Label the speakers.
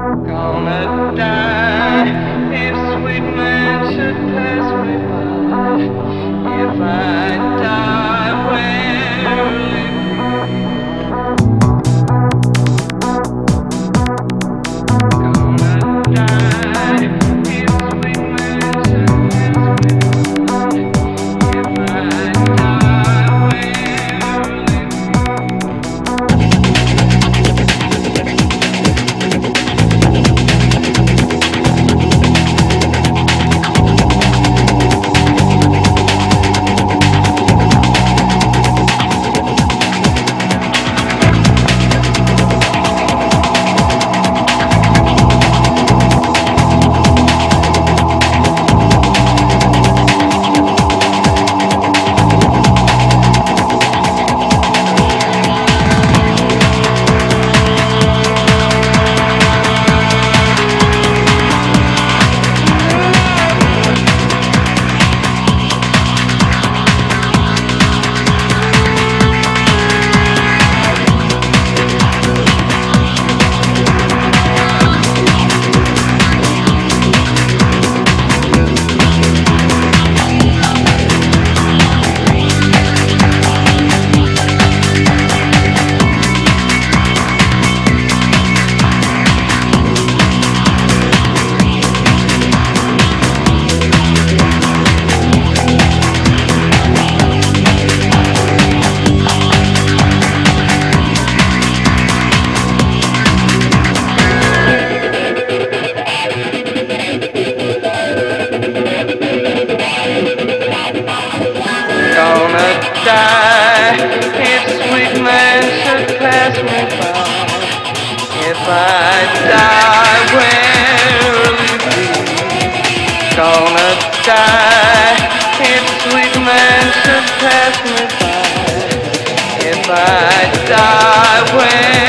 Speaker 1: Gonna die if sweet man should pass me by. If I die, where will it be? Gonna die if sweet man should pass me by. If I die, where will it Gonna die if sweet man should pass me by. If I die, where will it be? Gonna die if sweet man should pass me by. If I die, where